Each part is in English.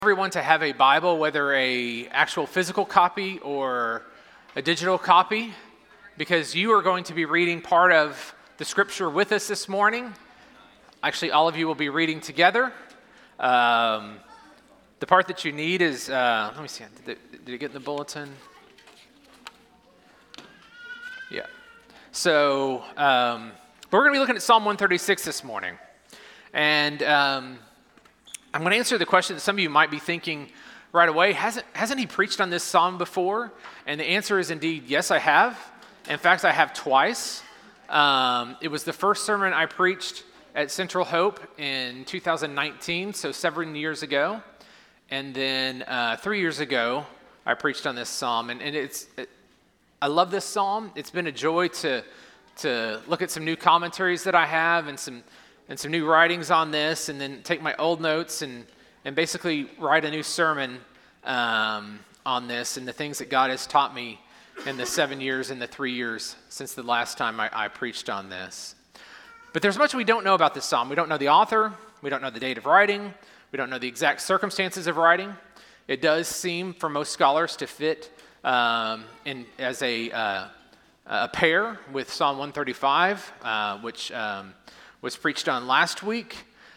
Everyone to have a Bible, whether a actual physical copy or a digital copy, because you are going to be reading part of the scripture with us this morning. Actually, all of you will be reading together. The part that you need is, let me see, did it get in the bulletin? Yeah. So, we're going to be looking at Psalm 136 this morning. And I'm going to answer the question that some of you might be thinking right away. Hasn't he preached on this psalm before? And the answer is indeed, yes, I have. In fact, I have twice. It was the first sermon I preached at Central Hope in 2019, so 7 years ago. And then 3 years ago, I preached on this psalm. And I love this psalm. It's been a joy to look at some new commentaries that I have and some new writings on this, and then take my old notes and basically write a new sermon on this and the things that God has taught me in the 7 years and the 3 years since the last time I preached on this. But there's much we don't know about this psalm. We don't know the author. We don't know the date of writing. We don't know the exact circumstances of writing. It does seem, for most scholars, to fit in as a pair with Psalm 135, which was preached on last week.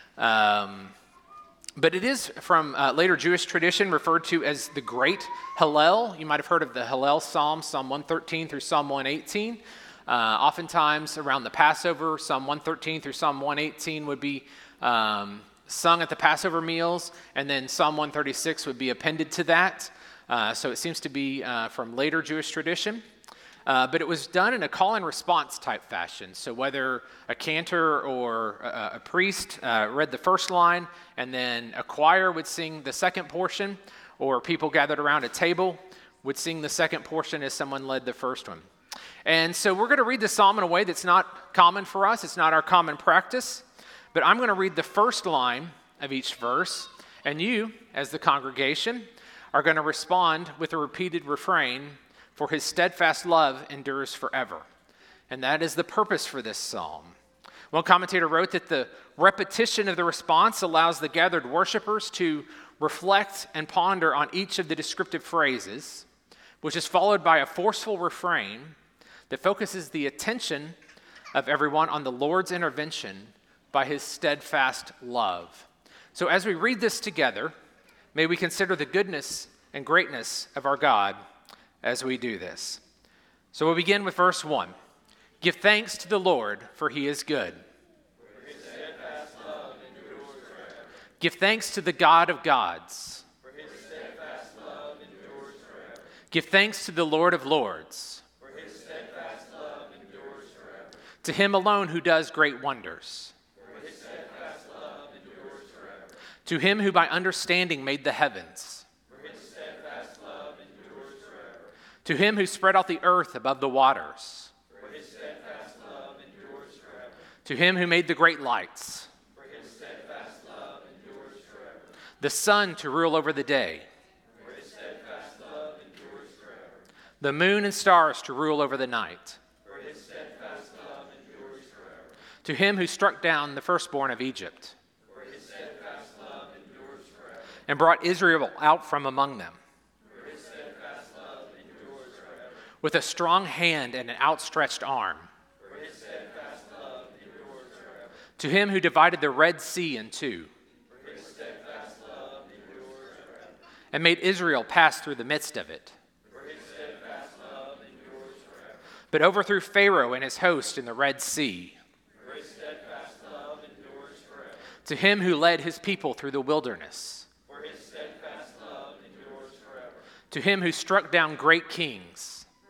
But it is from later Jewish tradition referred to as the Great Hallel. You might have heard of the Hallel Psalms, Psalm 113 through Psalm 118. Oftentimes around the Passover, Psalm 113 through Psalm 118 would be sung at the Passover meals, and then Psalm 136 would be appended to that. So it seems to be from later Jewish tradition. But it was done in a call and response type fashion. So whether a cantor or a priest read the first line, and then a choir would sing the second portion, or people gathered around a table would sing the second portion as someone led the first one. And so we're going to read the psalm in a way that's not common for us. It's not our common practice. But I'm going to read the first line of each verse, and you, as the congregation, are going to respond with a repeated refrain, "For his steadfast love endures forever." And that is the purpose for this psalm. One commentator wrote that the repetition of the response allows the gathered worshipers to reflect and ponder on each of the descriptive phrases, which is followed by a forceful refrain that focuses the attention of everyone on the Lord's intervention by his steadfast love. So as we read this together, may we consider the goodness and greatness of our God as we do this. So we'll begin with verse 1. Give thanks to the Lord, for he is good. For his steadfast love endures forever. Give thanks to the God of gods. For his steadfast love endures forever. Give thanks to the Lord of lords. For his steadfast love endures forever. To him alone who does great wonders. For his steadfast love endures forever. To him who by understanding made the heavens. To him who spread out the earth above the waters. For his steadfast love endures forever. To him who made the great lights. For his steadfast love endures forever. The sun to rule over the day. For his steadfast love endures forever. The moon and stars to rule over the night. For his steadfast love endures forever. To him who struck down the firstborn of Egypt. For his steadfast love endures forever. And brought Israel out from among them. With a strong hand and an outstretched arm. For his steadfast love endures forever. To him who divided the Red Sea in two. For his steadfast love endures forever. And made Israel pass through the midst of it. For his steadfast love endures forever. But overthrew Pharaoh and his host in the Red Sea. For his steadfast love endures forever. To him who led his people through the wilderness. For his steadfast love endures forever. To him who struck down great kings.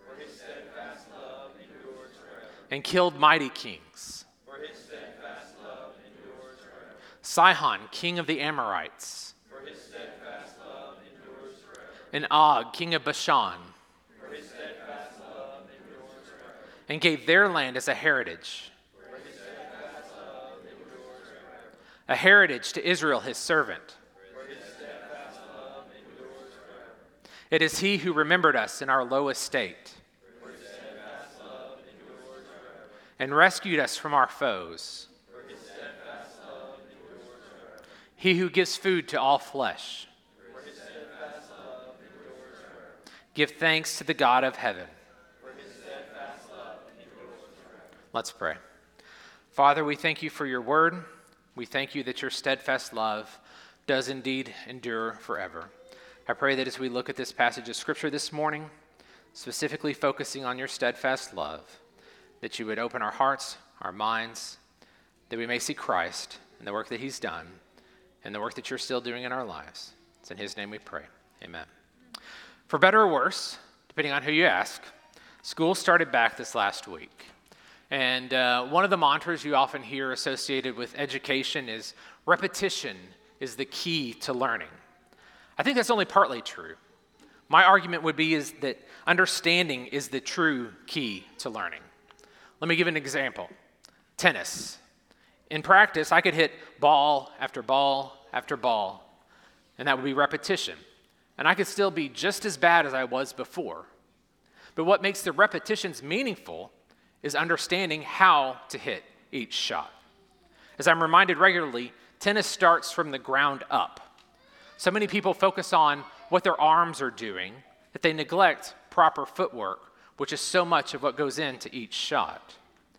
And killed mighty kings. For his steadfast love endures forever. Sihon, king of the Amorites. For his steadfast love endures forever. And Og, king of Bashan. For his steadfast love endures forever. And gave their land as a heritage. For his steadfast love endures forever. A heritage to Israel his servant. For his steadfast love endures forever. It is he who remembered us in our low estate. And rescued us from our foes. For his steadfast love endures forever. He who gives food to all flesh. For Give thanks to the God of heaven. Let's pray. Father, we thank you for your word. We thank you that your steadfast love does indeed endure forever. I pray that as we look at this passage of Scripture this morning, specifically focusing on your steadfast love, that you would open our hearts, our minds, that we may see Christ and the work that he's done and the work that you're still doing in our lives. It's in his name we pray. Amen. For better or worse, depending on who you ask, school started back this last week. And one of the mantras you often hear associated with education is repetition is the key to learning. I think that's only partly true. My argument would be is that understanding is the true key to learning. Let me give an example. Tennis. In practice, I could hit ball after ball after ball, and that would be repetition. And I could still be just as bad as I was before. But what makes the repetitions meaningful is understanding how to hit each shot. As I'm reminded regularly, tennis starts from the ground up. So many people focus on what their arms are doing that they neglect proper footwork, which is so much of what goes into each shot.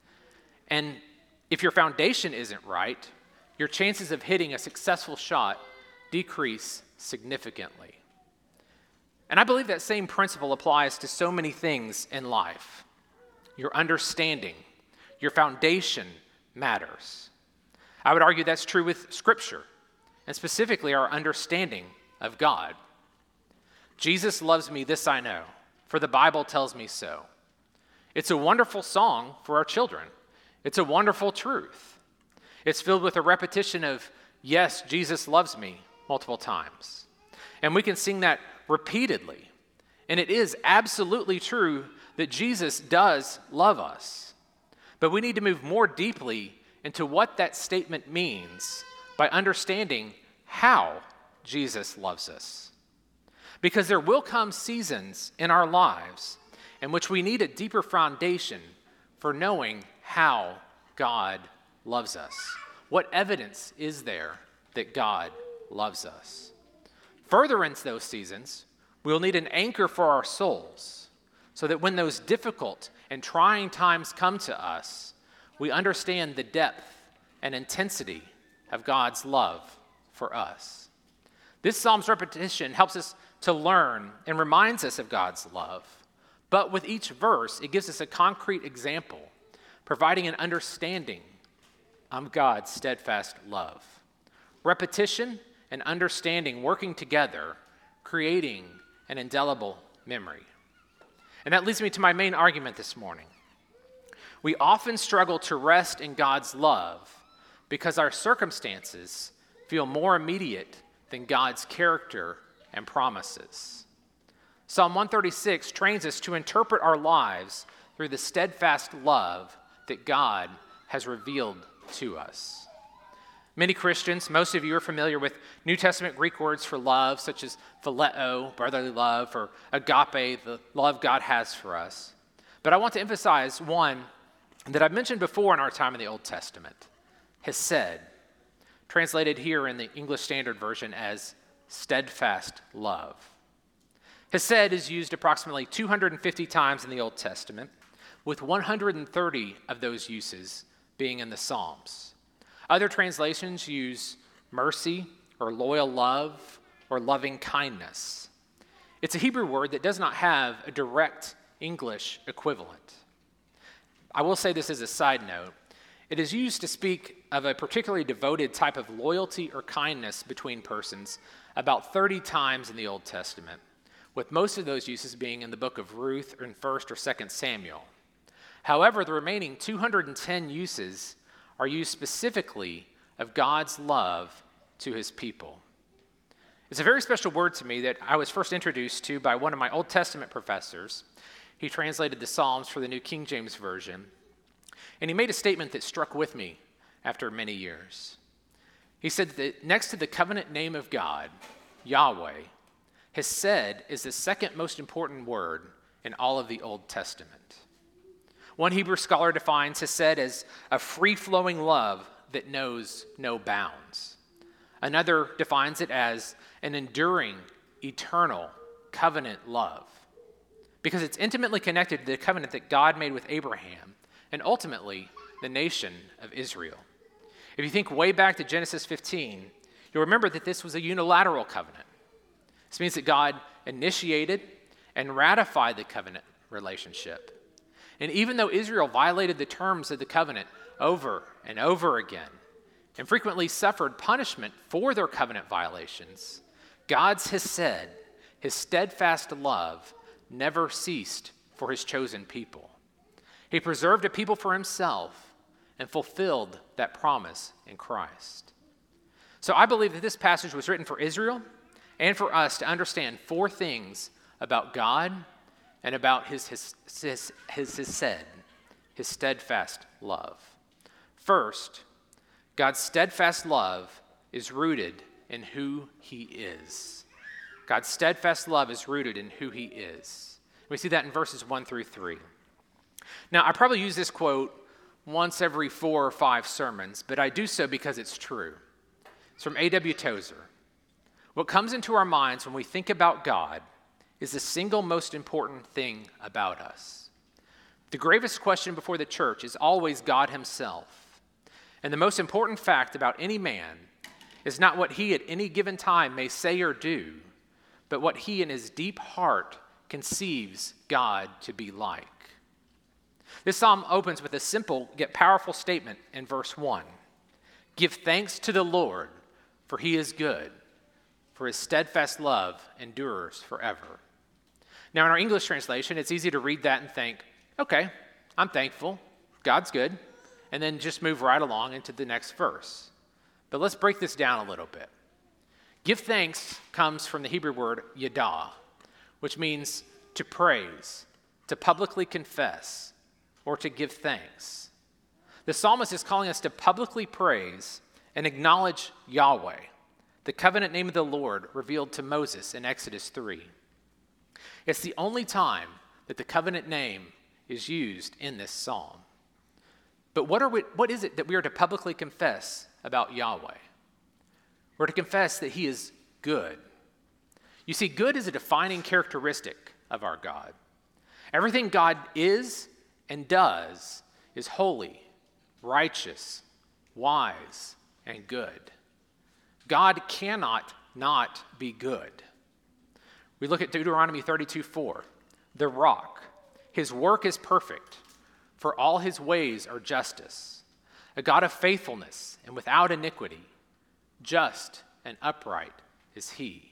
And if your foundation isn't right, your chances of hitting a successful shot decrease significantly. And I believe that same principle applies to so many things in life. Your understanding, your foundation matters. I would argue that's true with Scripture, and specifically our understanding of God. Jesus loves me, this I know, for the Bible tells me so. It's a wonderful song for our children. It's a wonderful truth. It's filled with a repetition of, yes, Jesus loves me, multiple times. And we can sing that repeatedly. And it is absolutely true that Jesus does love us. But we need to move more deeply into what that statement means by understanding how Jesus loves us. Because there will come seasons in our lives in which we need a deeper foundation for knowing how God loves us. What evidence is there that God loves us? Further into those seasons, we'll need an anchor for our souls so that when those difficult and trying times come to us, we understand the depth and intensity of God's love for us. This Psalm's repetition helps us to learn and reminds us of God's love. But with each verse, it gives us a concrete example, providing an understanding of God's steadfast love. Repetition and understanding working together, creating an indelible memory. And that leads me to my main argument this morning. We often struggle to rest in God's love because our circumstances feel more immediate than God's character and promises. Psalm 136 trains us to interpret our lives through the steadfast love that God has revealed to us. Many Christians, most of you are familiar with New Testament Greek words for love, such as phileo, brotherly love, or agape, the love God has for us. But I want to emphasize one that I've mentioned before in our time in the Old Testament, hesed, translated here in the English Standard Version as steadfast love. Hesed is used approximately 250 times in the Old Testament, with 130 of those uses being in the Psalms. Other translations use mercy or loyal love or loving kindness. It's a Hebrew word that does not have a direct English equivalent. I will say this as a side note. It is used to speak of a particularly devoted type of loyalty or kindness between persons about 30 times in the Old Testament, with most of those uses being in the book of Ruth or in 1st or 2nd Samuel. However, the remaining 210 uses are used specifically of God's love to his people. It's a very special word to me that I was first introduced to by one of my Old Testament professors. He translated the Psalms for the New King James Version, and he made a statement that struck with me after many years. He said that next to the covenant name of God, Yahweh, hesed is the second most important word in all of the Old Testament. One Hebrew scholar defines hesed as a free-flowing love that knows no bounds. Another defines it as an enduring, eternal, covenant love. because it's intimately connected to the covenant that God made with Abraham and ultimately the nation of Israel. If you think way back to Genesis 15, you'll remember that this was a unilateral covenant. This means that God initiated and ratified the covenant relationship. And even though Israel violated the terms of the covenant over and over again and frequently suffered punishment for their covenant violations, God's hesed, his steadfast love, never ceased for his chosen people. He preserved a people for himself and fulfilled that promise in Christ. So I believe that this passage was written for Israel and for us to understand four things about God and about his hesed, his steadfast love. First, God's steadfast love is rooted in who he is. God's steadfast love is rooted in who he is. We see that in verses 1 through 3. Now, I probably use this quote once every 4 or 5 sermons, but I do so because it's true. It's from A.W. Tozer. What comes into our minds when we think about God is the single most important thing about us. The gravest question before the church is always God himself. And the most important fact about any man is not what he at any given time may say or do, but what he in his deep heart conceives God to be like. This psalm opens with a simple yet powerful statement in verse 1. Give thanks to the Lord, for he is good, for his steadfast love endures forever. Now, in our English translation, it's easy to read that and think, okay, I'm thankful, God's good, and then just move right along into the next verse. But let's break this down a little bit. Give thanks comes from the Hebrew word yadah, which means to praise, to publicly confess, or to give thanks. The psalmist is calling us to publicly praise and acknowledge Yahweh, the covenant name of the Lord revealed to Moses in Exodus 3. It's the only time that the covenant name is used in this psalm. But what is it that we are to publicly confess about Yahweh? We're to confess that he is good. You see, good is a defining characteristic of our God. Everything God is and does is holy, righteous, wise, and good. God cannot not be good. We look at Deuteronomy 32:4. The rock, his work is perfect, for all his ways are justice. A God of faithfulness and without iniquity, just and upright is he.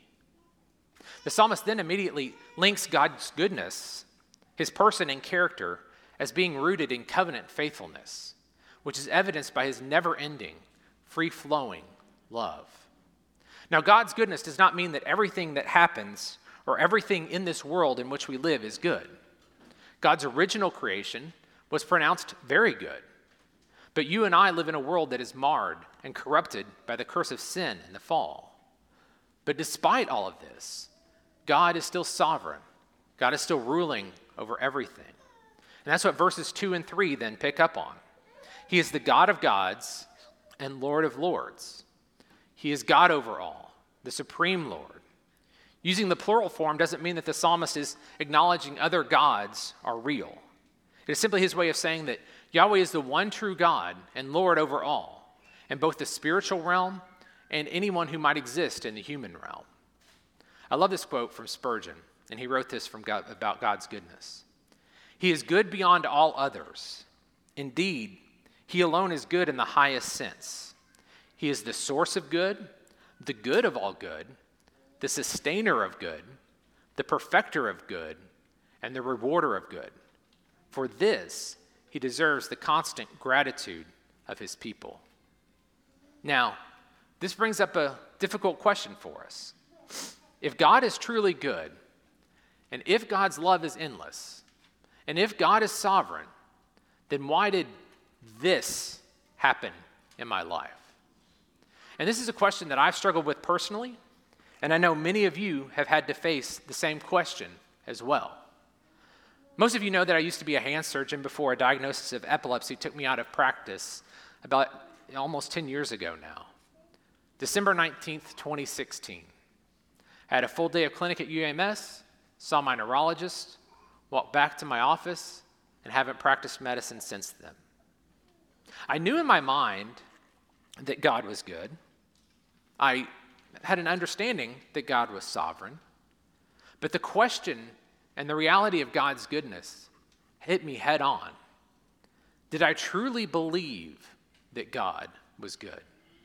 The psalmist then immediately links God's goodness, his person and character, as being rooted in covenant faithfulness, which is evidenced by his never-ending, free-flowing love. Now, God's goodness does not mean that everything that happens or everything in this world in which we live is good. God's original creation was pronounced very good. But you and I live in a world that is marred and corrupted by the curse of sin and the fall. But despite all of this, God is still sovereign. God is still ruling over everything. And that's what verses 2 and 3 then pick up on. He is the God of gods and Lord of lords. He is God over all, the supreme Lord. Using the plural form doesn't mean that the psalmist is acknowledging other gods are real. It is simply his way of saying that Yahweh is the one true God and Lord over all, in both the spiritual realm and anyone who might exist in the human realm. I love this quote from Spurgeon, and he wrote this about God's goodness. He is good beyond all others. Indeed, he alone is good in the highest sense. He is the source of good, the good of all good, the sustainer of good, the perfecter of good, and the rewarder of good. For this, he deserves the constant gratitude of his people. Now, this brings up a difficult question for us. If God is truly good, and if God's love is endless, and if God is sovereign, then why did this happen in my life? And this is a question that I've struggled with personally, and I know many of you have had to face the same question as well. Most of you know that I used to be a hand surgeon before a diagnosis of epilepsy took me out of practice about almost 10 years ago now. December 19th, 2016. I had a full day of clinic at UMS, saw my neurologist, walked back to my office, and haven't practiced medicine since then. I knew in my mind that God was good. I had an understanding that God was sovereign. But the question and the reality of God's goodness hit me head on. Did I truly believe that God was good?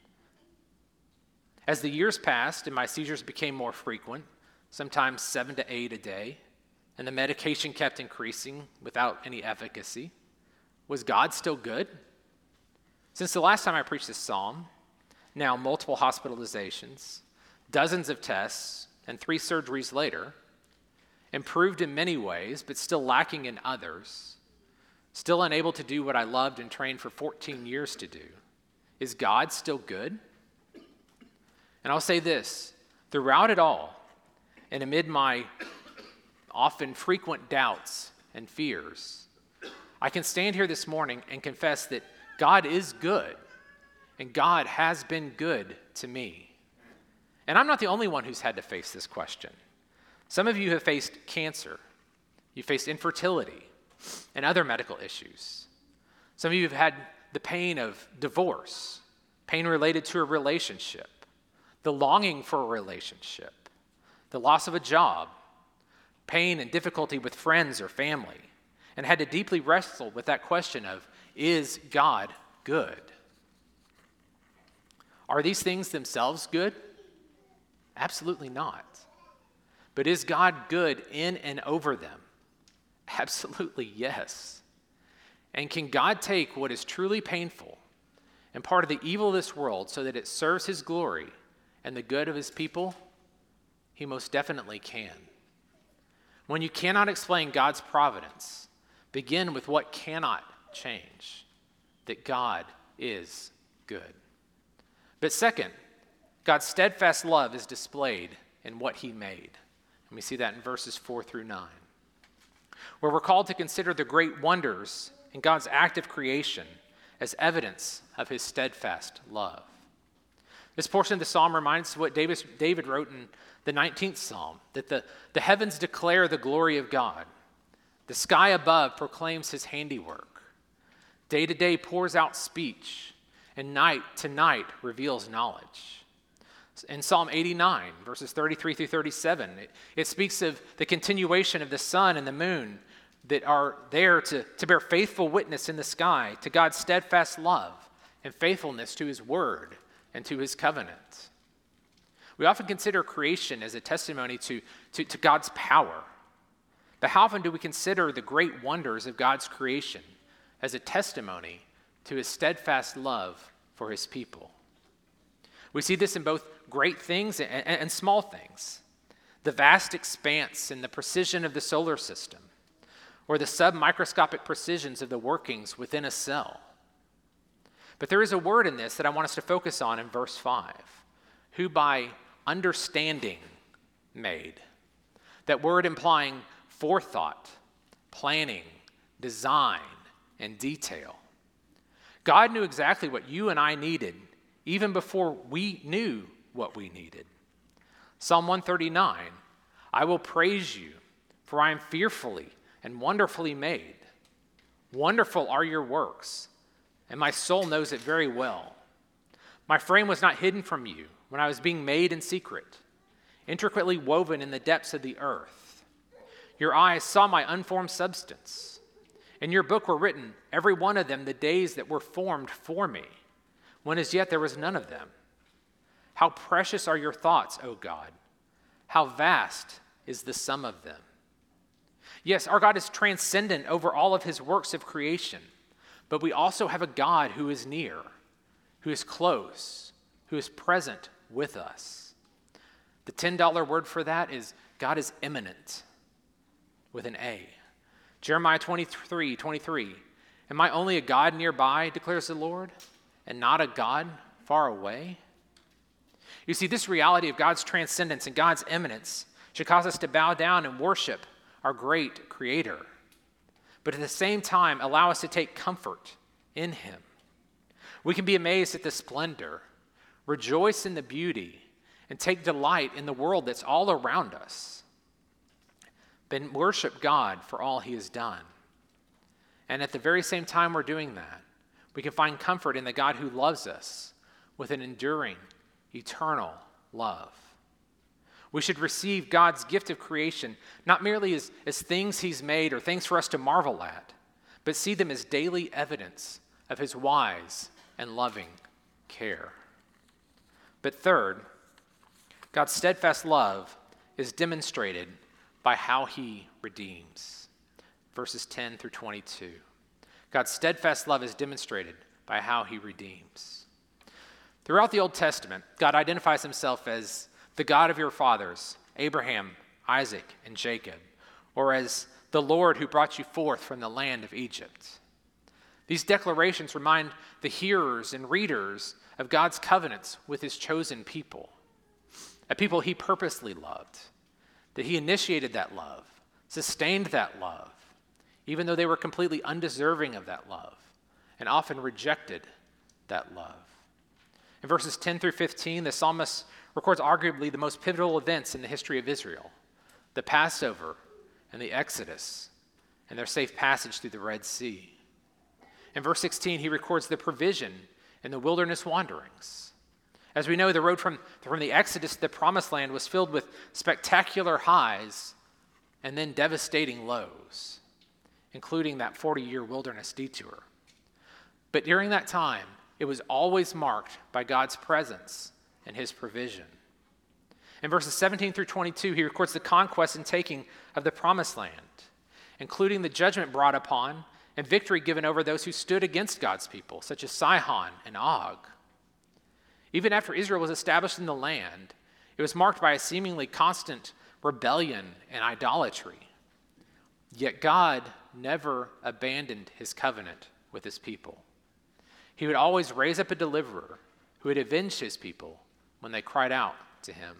As the years passed and my seizures became more frequent, sometimes 7 to 8 a day, and the medication kept increasing without any efficacy, was God still good? Since the last time I preached this psalm, now multiple hospitalizations, dozens of tests, and 3 surgeries later, improved in many ways, but still lacking in others, still unable to do what I loved and trained for 14 years to do, is God still good? And I'll say this, throughout it all, and amid my often frequent doubts and fears, I can stand here this morning and confess that God is good, and God has been good to me. And I'm not the only one who's had to face this question. Some of you have faced cancer, you faced infertility, and other medical issues. Some of you have had the pain of divorce, pain related to a relationship, the longing for a relationship, the loss of a job, pain and difficulty with friends or family, and had to deeply wrestle with that question of, is God good? Are these things themselves good? Absolutely not. But is God good in and over them? Absolutely yes. And can God take what is truly painful and part of the evil of this world so that it serves his glory and the good of his people? He most definitely can. When you cannot explain God's providence, begin with what cannot change, that God is good. But second, God's steadfast love is displayed in what he made. And we see that in verses 4 through 9, where we're called to consider the great wonders in God's act of creation as evidence of his steadfast love. This portion of the psalm reminds us of what David wrote in the 19th psalm, that the heavens declare the glory of God. The sky above proclaims his handiwork. Day to day pours out speech, and night to night reveals knowledge. In Psalm 89, verses 33 through 37, it speaks of the continuation of the sun and the moon that are there to bear faithful witness in the sky to God's steadfast love and faithfulness to his word and to his covenant. We often consider creation as a testimony to God's power. But how often do we consider the great wonders of God's creation as a testimony to his steadfast love for his people? We see this in both great things and small things. The vast expanse and the precision of the solar system, or the submicroscopic precisions of the workings within a cell. But there is a word in this that I want us to focus on in verse 5, who by understanding made. That word implying forethought, planning, design, and detail. God knew exactly what you and I needed even before we knew what we needed. Psalm 139, I will praise you, for I am fearfully and wonderfully made. Wonderful are your works, and my soul knows it very well. My frame was not hidden from you when I was being made in secret, intricately woven in the depths of the earth. Your eyes saw my unformed substance. In your book were written, every one of them, the days that were formed for me, when as yet there was none of them. How precious are your thoughts, O God! How vast is the sum of them! Yes, our God is transcendent over all of his works of creation, but we also have a God who is near, who is close, who is present with us. The $10 word for that is God is immanent, with an A. Jeremiah 23:23. Am I only a God nearby, declares the Lord, and not a God far away? You see, this reality of God's transcendence and God's immanence should cause us to bow down and worship our great Creator, but at the same time allow us to take comfort in him. We can be amazed at the splendor, rejoice in the beauty, and take delight in the world that's all around us. then worship God for all he has done. And at the very same time we're doing that, we can find comfort in the God who loves us with an enduring, eternal love. We should receive God's gift of creation not merely as things he's made or things for us to marvel at, but see them as daily evidence of his wise and loving care. But third, God's steadfast love is demonstrated by how he redeems. Verses 10 through 22. God's steadfast love is demonstrated by how he redeems. Throughout the Old Testament, God identifies himself as the God of your fathers, Abraham, Isaac, and Jacob, or as the Lord who brought you forth from the land of Egypt. These declarations remind the hearers and readers of God's covenants with his chosen people, a people he purposely loved, that he initiated that love, sustained that love, even though they were completely undeserving of that love, and often rejected that love. In verses 10 through 15, the psalmist records arguably the most pivotal events in the history of Israel, the Passover and the Exodus, and their safe passage through the Red Sea. In verse 16, he records the provision in the wilderness wanderings. As we know, the road from the Exodus to the Promised Land was filled with spectacular highs and then devastating lows, including that 40-year wilderness detour. But during that time, it was always marked by God's presence and his provision. In verses 17 through 22, he records the conquest and taking of the Promised Land, including the judgment brought upon and victory given over those who stood against God's people, such as Sihon and Og. Even after Israel was established in the land, it was marked by a seemingly constant rebellion and idolatry. Yet God never abandoned his covenant with his people. He would always raise up a deliverer who would avenge his people when they cried out to him.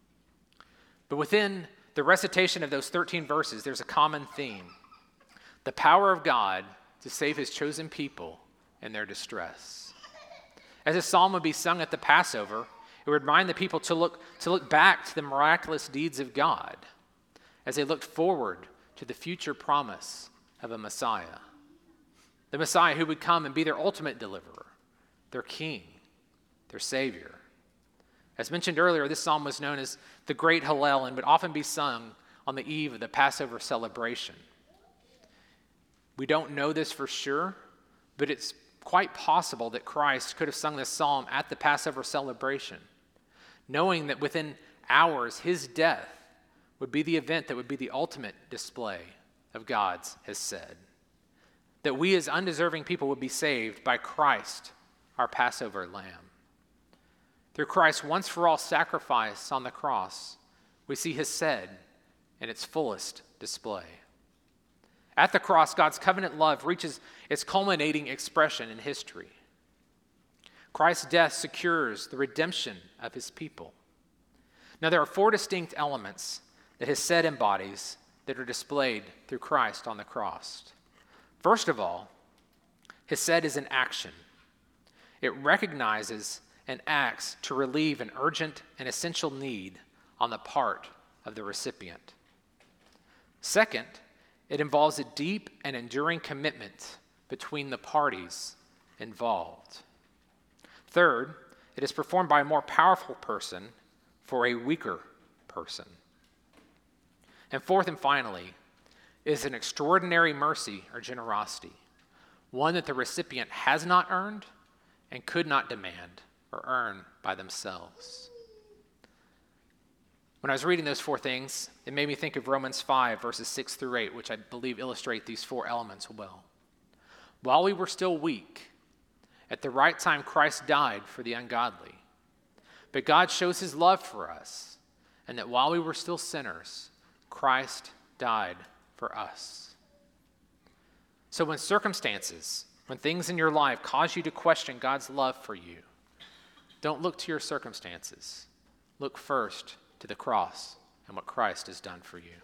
But within the recitation of those 13 verses, there's a common theme: the power of God to save his chosen people in their distress. As a psalm would be sung at the Passover, it would remind the people to look back to the miraculous deeds of God as they looked forward to the future promise of a Messiah. The Messiah who would come and be their ultimate deliverer, their king, their savior. As mentioned earlier, this psalm was known as the Great Hallel and would often be sung on the eve of the Passover celebration. We don't know this for sure, but it's quite possible that Christ could have sung this psalm at the Passover celebration, knowing that within hours his death would be the event that would be the ultimate display of God's hesed. That we as undeserving people would be saved by Christ, our Passover lamb. Through Christ's once-for-all sacrifice on the cross, we see hesed in its fullest display. At the cross, God's covenant love reaches its culminating expression in history. Christ's death secures the redemption of his people. Now, there are 4 distinct elements that hesed embodies that are displayed through Christ on the cross. First of all, hesed is an action. It recognizes and acts to relieve an urgent and essential need on the part of the recipient. Second, it involves a deep and enduring commitment between the parties involved. Third, it is performed by a more powerful person for a weaker person. And fourth and finally, is an extraordinary mercy or generosity, one that the recipient has not earned and could not demand or earn by themselves. When I was reading those 4 things, it made me think of Romans 5, verses 6 through 8, which I believe illustrate these 4 elements well. While we were still weak, at the right time Christ died for the ungodly. But God shows his love for us, and that while we were still sinners, Christ died for us. So when things in your life cause you to question God's love for you, don't look to your circumstances. Look first to the cross and what Christ has done for you.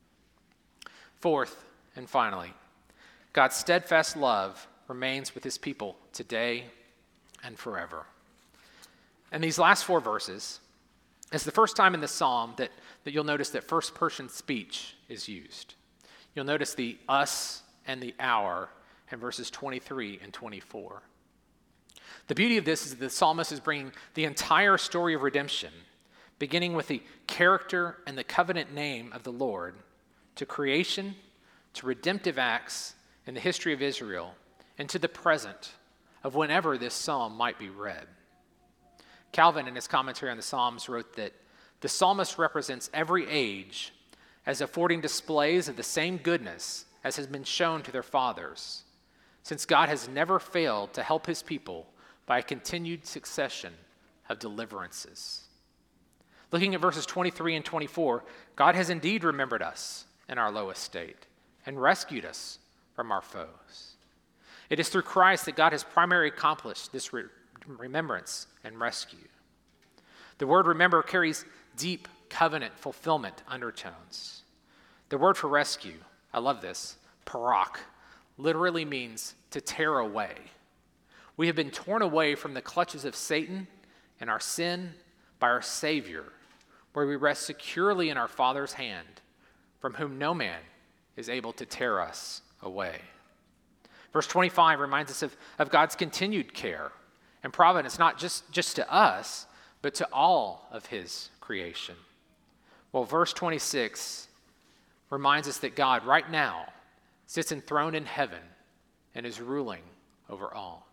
Fourth, and finally, God's steadfast love remains with his people today and forever. In these last 4 verses, It's the first time in the psalm that you'll notice that first-person speech is used. You'll notice the us and the our in verses 23 and 24. The beauty of this is that the psalmist is bringing the entire story of redemption, beginning with the character and the covenant name of the Lord, to creation, to redemptive acts in the history of Israel, and to the present of whenever this psalm might be read. Calvin, in his commentary on the Psalms, wrote that the psalmist represents every age as affording displays of the same goodness as has been shown to their fathers, since God has never failed to help his people by a continued succession of deliverances. Looking at verses 23 and 24, God has indeed remembered us in our low estate and rescued us from our foes. It is through Christ that God has primarily accomplished this remembrance and rescue. The word remember carries deep covenant fulfillment undertones. The word for rescue, I love this, parak, literally means to tear away. We have been torn away from the clutches of Satan and our sin by our Savior, where we rest securely in our Father's hand, from whom no man is able to tear us away. Verse 25 reminds us of God's continued care and providence, not just to us, but to all of his creation. Well, verse 26 reminds us that God right now sits enthroned in heaven and is ruling over all.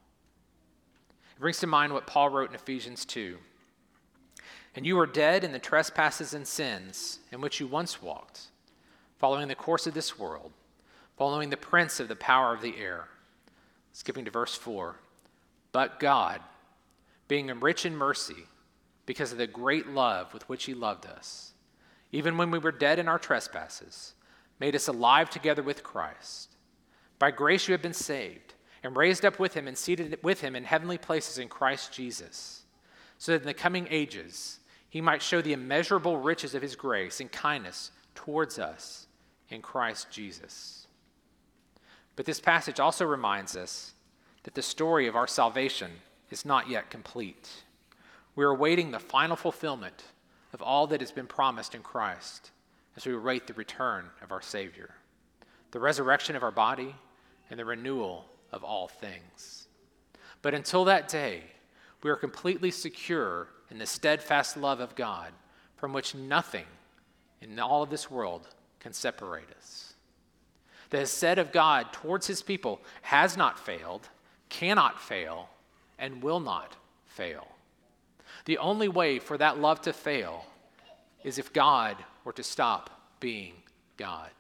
It brings to mind what Paul wrote in Ephesians 2. And you were dead in the trespasses and sins in which you once walked, following the course of this world, following the prince of the power of the air. Skipping to verse 4. But God, being rich in mercy, because of the great love with which he loved us, even when we were dead in our trespasses, made us alive together with Christ. By grace you have been saved, and raised up with him and seated with him in heavenly places in Christ Jesus, so that in the coming ages he might show the immeasurable riches of his grace and kindness towards us in Christ Jesus. But this passage also reminds us that the story of our salvation is not yet complete. We are awaiting the final fulfillment of all that has been promised in Christ as we await the return of our Savior, the resurrection of our body, and the renewal of all things. But until that day, we are completely secure in the steadfast love of God, from which nothing in all of this world can separate us. The Hesed of God towards his people has not failed, cannot fail, and will not fail. The only way for that love to fail is if God were to stop being God.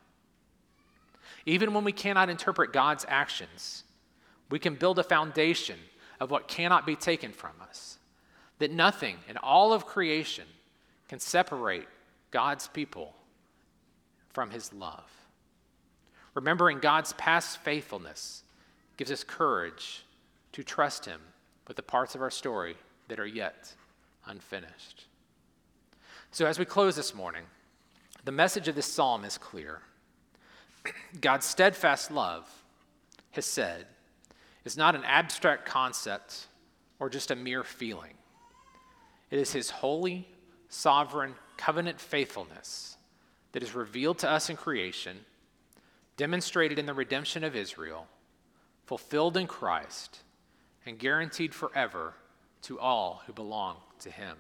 Even when we cannot interpret God's actions, we can build a foundation of what cannot be taken from us, that nothing in all of creation can separate God's people from his love. Remembering God's past faithfulness gives us courage to trust him with the parts of our story that are yet unfinished. So as we close this morning, the message of this psalm is clear. God's steadfast love, hesed, is not an abstract concept or just a mere feeling. It is his holy, sovereign, covenant faithfulness that is revealed to us in creation, demonstrated in the redemption of Israel, fulfilled in Christ, and guaranteed forever to all who belong to him.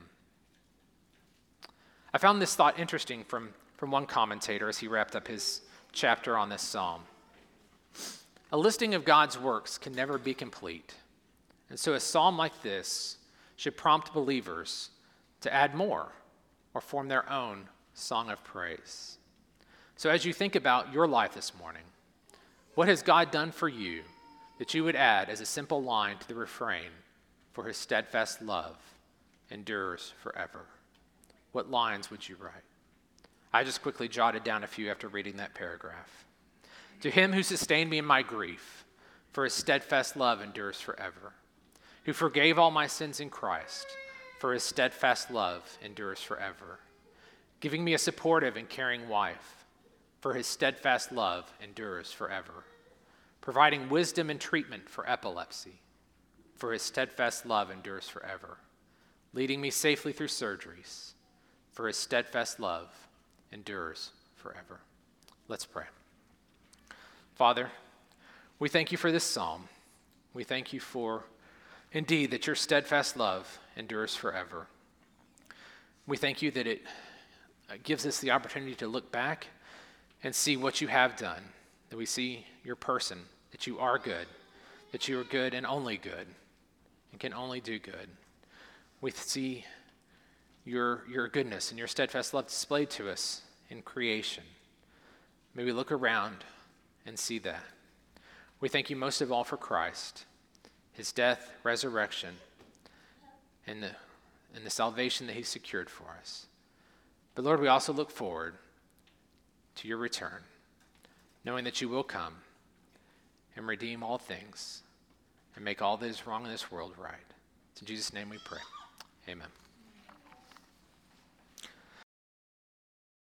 I found this thought interesting from one commentator as he wrapped up his chapter on this psalm. A listing of God's works can never be complete, and so a psalm like this should prompt believers to add more or form their own song of praise. So as you think about your life this morning, what has God done for you that you would add as a simple line to the refrain, "For his steadfast love endures forever"? What lines would you write? I just quickly jotted down a few after reading that paragraph. To him who sustained me in my grief, for his steadfast love endures forever. Who forgave all my sins in Christ, for his steadfast love endures forever. Giving me a supportive and caring wife, for his steadfast love endures forever. Providing wisdom and treatment for epilepsy, for his steadfast love endures forever. Leading me safely through surgeries, for his steadfast love endures forever. Let's pray. Father, we thank you for this psalm. We thank you for, indeed, that your steadfast love endures forever. We thank you that it gives us the opportunity to look back and see what you have done, that we see your person, that you are good and only good, and can only do good. We see your goodness and your steadfast love displayed to us in creation. May we look around and see that. We thank you most of all for Christ, his death, resurrection, and the salvation that he secured for us. But Lord, we also look forward to your return, knowing that you will come and redeem all things and make all that is wrong in this world right. It's in Jesus' name we pray. Amen.